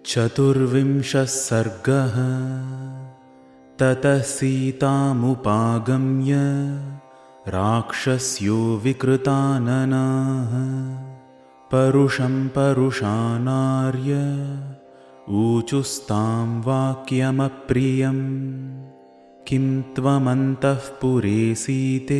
चतुर्विंशः सर्गः। ततः सीतामुपागम्य राक्षस्यो विकृताननाः परुषं परुषानार्य ऊचुस्तां वाक्यमप्रियं। किं त्वमन्तःपुरे सीते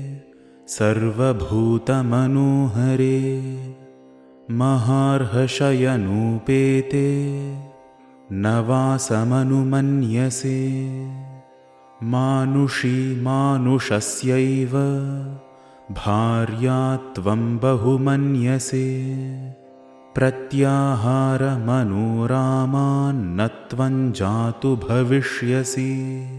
सर्वभूतमनोहरे महार्हषयनूपेते न वासमनुमन्यसे। मानुषी मानुषस्यैव भार्या त्वं बहुमन्यसे। प्रत्याहारमनोरामान्न त्वं जातु भविष्यसि।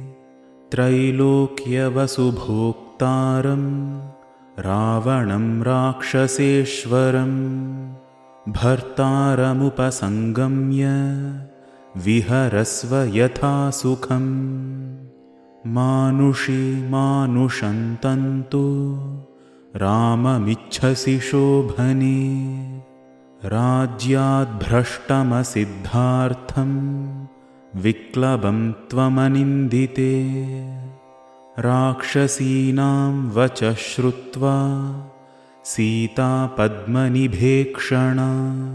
त्रैलोक्यवसुभोक्तारं रावणं राक्षसेश्वरं भर्तारमुपसंगम्य विहरस्व यथा सुखम्। मानुषी मानुषं तन्तु राममिच्छसि शोभने राज्याद्भ्रष्टमसिद्धार्थं विक्लबं त्वमनिन्दिते। राक्षसीनां वचः श्रुत्वा सीता पद्मनिभेक्षणा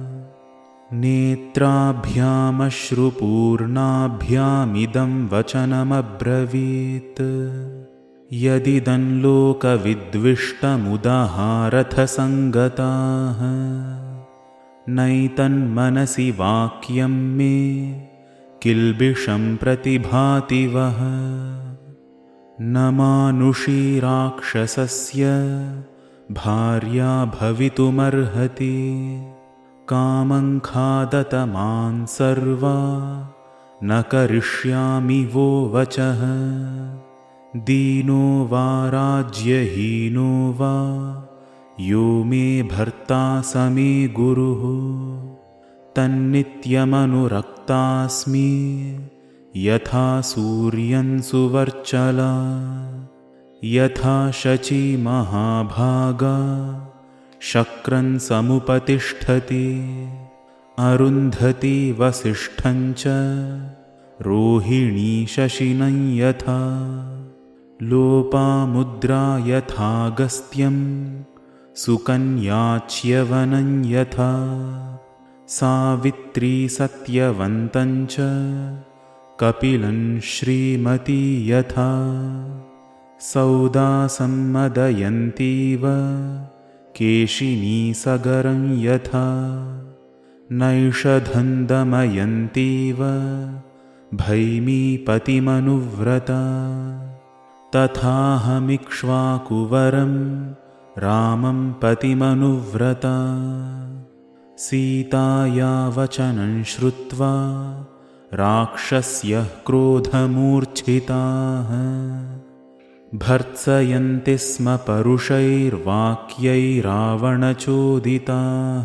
नेत्राभ्यामश्रुपूर्णाभ्यामिदं वचनमब्रवीत्। यदिदं लोकविद्विष्टमुदाहारथसङ्गताः नैतन्मनसि वाक्यं मे किल्बिषं प्रतिभाति वः। न मानुषी राक्षसस्य भार्या भवितुमर्हति। कामं खादत मां सर्वा न करिष्यामि वो वचः। दीनो वा राज्यहीनो वा यो मे भर्ता स मे गुरुः। तन्नित्यमनुरक्तास्मि यथा सूर्यं सुवर्चला यथा शची महाभागा शक्रं समुपतिष्ठति। अरुन्धती वसिष्ठं च रोहिणी शशिनं यथा लोपामुद्रा यथागस्त्यं सुकन्याच्यवनं यथा सावित्री सत्यवन्तं च कपिलं श्रीमती यथा सौदासम्मदयन्तीव केशिनी सगरं यथा नैषधं दमयन्तीव भैमीपतिमनुव्रता। तथाहमिक्ष्वाकुवरं रामं पतिमनुव्रता। सीताया वचनं श्रुत्वा राक्षस्यः क्रोधमूर्च्छिताः भर्त्सयन्ति स्म परुषैर्वाक्यैरावणचोदिताः।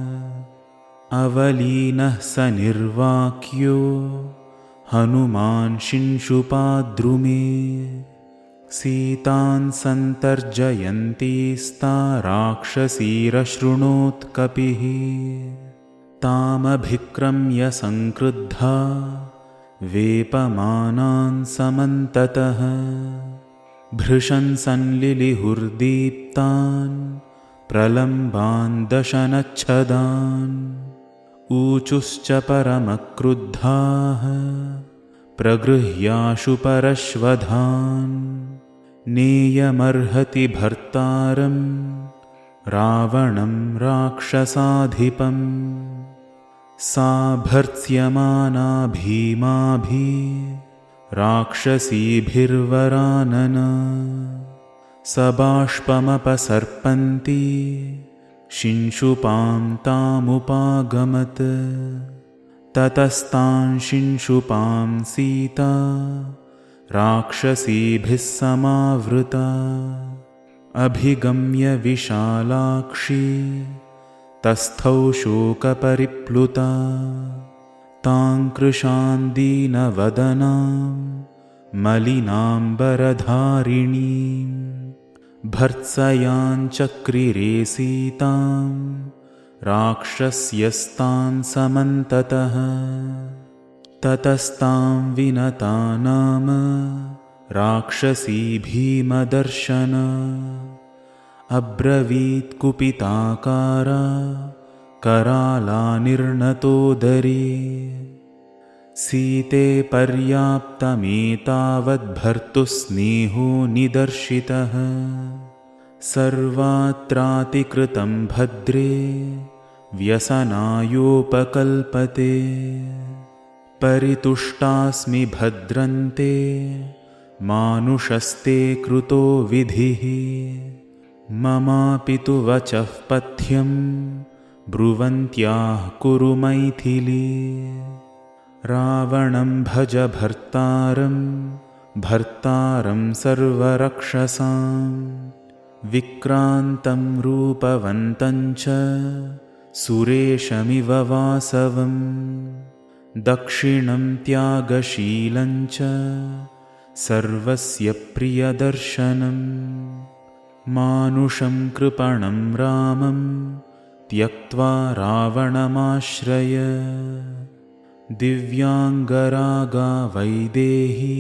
अवलीनः स निर्वाक्यो हनुमान् शिंशुपाद्रुमे सीतान् सन्तर्जयन्तीस्ता राक्षसीरशृणोत्कपिः। तामभिक्रम्य संक्रुद्धा वेपमानान् समन्ततः भृशं संलिलिहुर्दीप्तान् प्रलम्बान् दशनच्छदान्। ऊचुश्च परमक्रुद्धाः प्रगृह्याशु परश्वधान्। नेयमर्हति भर्तारं रावणं राक्षसाधिपम्। सा भर्त्स्यमाना भीमाभि राक्षसीभिर्वरानना सबाष्पमपसर्पन्ती शिंशुपां तामुपागमत्। ततस्तां शिंशुपां सीता राक्षसीभिः समावृता। अभिगम्य विशालाक्षी तस्थौ शोकपरिप्लुता। तां कृशां दीनवदनां मलिनाम्बरधारिणीं भर्त्सयाञ्चक्रिरे सीतां राक्षस्यस्तान् समन्ततः। ततस्तां विनता नाम राक्षसी भीमदर्शन। अब्रवीत् कुपिताकारा कराला निर्नतोदरी। सीते पर्याप्तमेतावद्भर्तुः स्नेहो निदर्शितः। सर्वात्रातिकृतं भद्रे व्यसनायोपकल्पते। परितुष्टास्मि भद्रन्ते मानुषस्ते कृतो विधिः। ममापि तु वचः पथ्यं ब्रुवन्त्याः कुरु मैथिली। रावणं भज भर्तारं सर्वरक्षसां। विक्रान्तं रूपवन्तं च सुरेशमिव वासवं। दक्षिणं त्यागशीलं च सर्वस्य प्रियदर्शनम्। मानुषं कृपणं रामं त्यक्त्वा रावणमाश्रय। दिव्याङ्गरागा वैदेही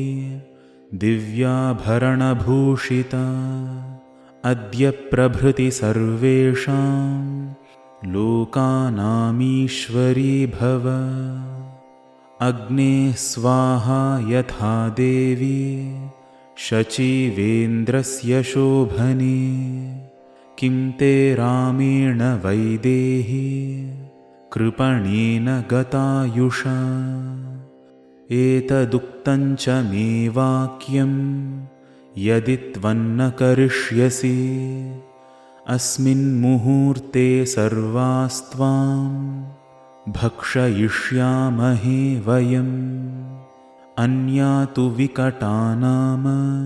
दिव्याभरणभूषिता। अद्य प्रभृति सर्वेषां लोकानामीश्वरी भव। अग्नेः स्वाहा यथा देवी शचीवेन्द्रस्य शोभने। किं ते रामेण वैदेही कृपणेन गतायुषा। एतदुक्तं च मे वाक्यं यदि त्वन्न करिष्यसि। अस्मिन् मुहूर्ते सर्वास्त्वां भक्षयिष्यामहे वयम्। अन्या तु विकटा नाम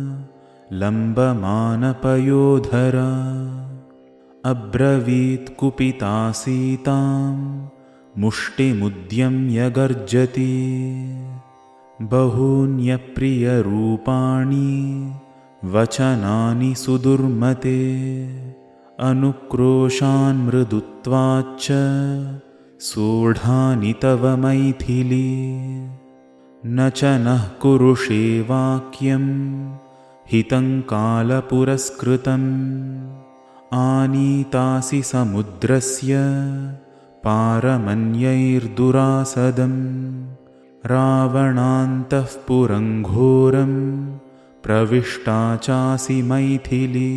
लम्बमानपयोधरा। अब्रवीत् कुपिता सीतां मुष्टिमुद्यम्य गर्जति। बहून्यप्रियरूपाणि वचनानि सुदुर्मते। अनुक्रोशान् मृदुत्वाच्च सोढानि तव मैथिली। न च नः कुरुषे वाक्यं हितं कालपुरस्कृतम्। आनीतासि समुद्रस्य पारमन्यैर्दुरासदम्। रावणान्तःपुरं घोरं प्रविष्टा चासि मैथिली।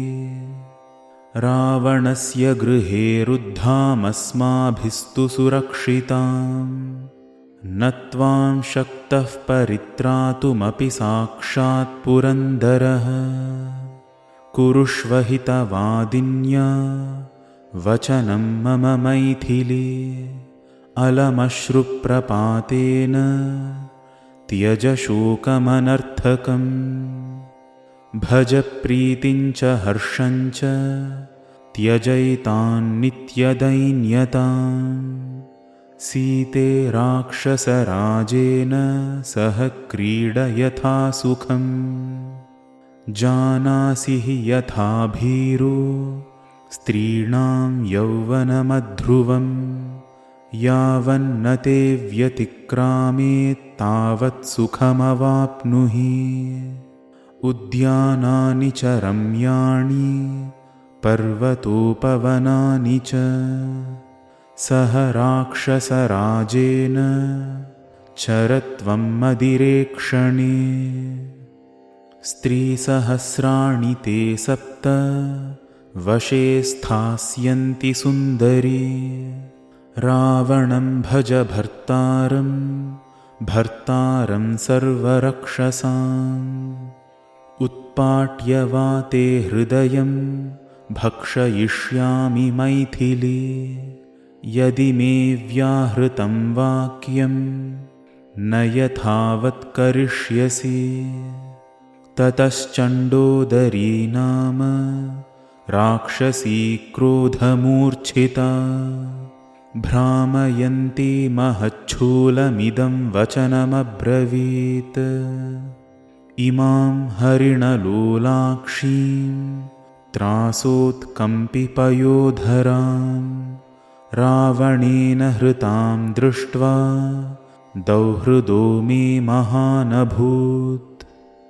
रावणस्य गृहे रुद्धामस्माभिस्तु सुरक्षिताम्। न त्वां शक्तः परित्रातुमपि साक्षात् पुरन्दरः। कुरुष्व हितवादिन्या वचनं मम मैथिली। अलमश्रुप्रपातेन त्यज शोकमनर्थकम्। भज प्रीतिं च हर्षं च त्यजैतान्नित्यदैन्यताम्। सीते राक्षसराजेन सह क्रीड यथा सुखम्। जानासि हि यथा भीरो स्त्रीणां यौवनमध्रुवम्। यावन्न ते व्यतिक्रामेत् तावत् सुखमवाप्नुहि। उद्यानानि च रम्याणि पर्वतोपवनानि च सह राक्षसराजेन चरत्वं मदिरेक्षणे। स्त्रीसहस्राणि ते सप्त वशे स्थास्यन्ति सुन्दरी। रावणं भज भर्तारं सर्वरक्षसाम्। उत्पाट्य वा ते हृदयं भक्षयिष्यामि मैथिली। यदि मे व्याहृतं वाक्यं न यथावत् करिष्यसि। ततश्चण्डोदरी नाम राक्षसी क्रोधमूर्छिता। भ्रामयन्ती महच्छूलमिदं वचनमब्रवीत्। इमां हरिणलोलाक्षीं त्रासोत्कम्पिपयोधरां। रावणेन हृतां दृष्ट्वा दौहृदो मे महानभूत्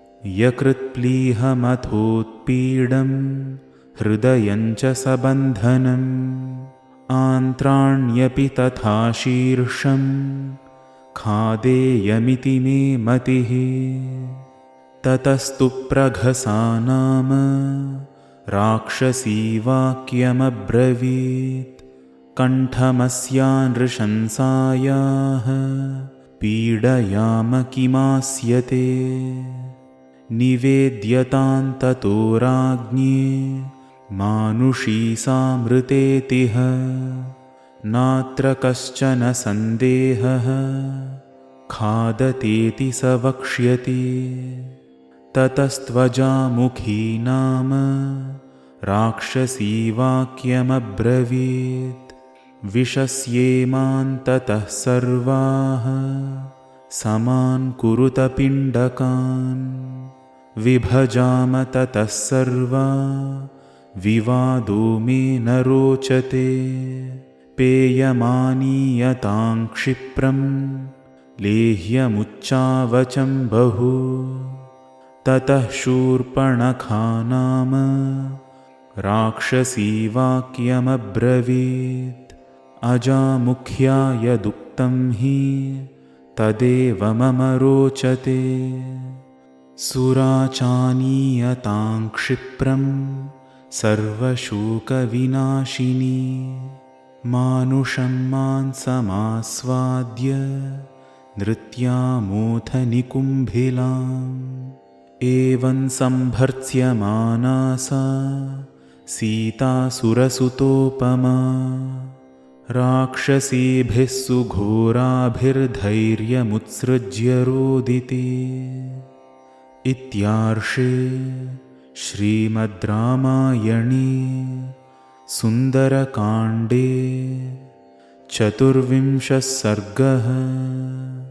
यकृत्प्लीहमथोत्पीडं हृदयं च सबन्धनम् आन्त्राण्यपि तथा शीर्षं खादेयमिति मे मतिः ततस्तु प्रघसा नाम राक्षसी वाक्यमब्रवीत् कण्ठमस्या नृशंसायाः पीडयाम किमास्यते निवेद्यतां ततो राज्ञे मानुषी सामृतेतिह नात्र कश्चन सन्देहः खादतेति स वक्ष्यति ततस्त्वजामुखी नाम राक्षसी वाक्यमब्रवीत् विशस्येमां ततः सर्वाः समान् कुरुत पिण्डकान् विभजाम ततः सर्वा विवादो मे न रोचते पेयमानीयतां क्षिप्रं लेह्यमुच्चावचं बहु ततः शूर्पणखा नाम राक्षसी वाक्यमब्रवीत् अजामुख्या यदुक्तं हि तदेव मम रोचते सुराचानीयतां क्षिप्रं सर्वशोकविनाशिनी मानुषं मांसमास्वाद्य नृत्यामोथ निकुम्भिलाम् एवं सम्भर्त्स्यमाना सा सीता सुरसुतोपमा राक्षसीभिः सुघोराभिर्धैर्यमुत्सृज्य रोदिति इत्यार्षे श्रीमद् रामायणे सुन्दरकाण्डे 24 सर्गः।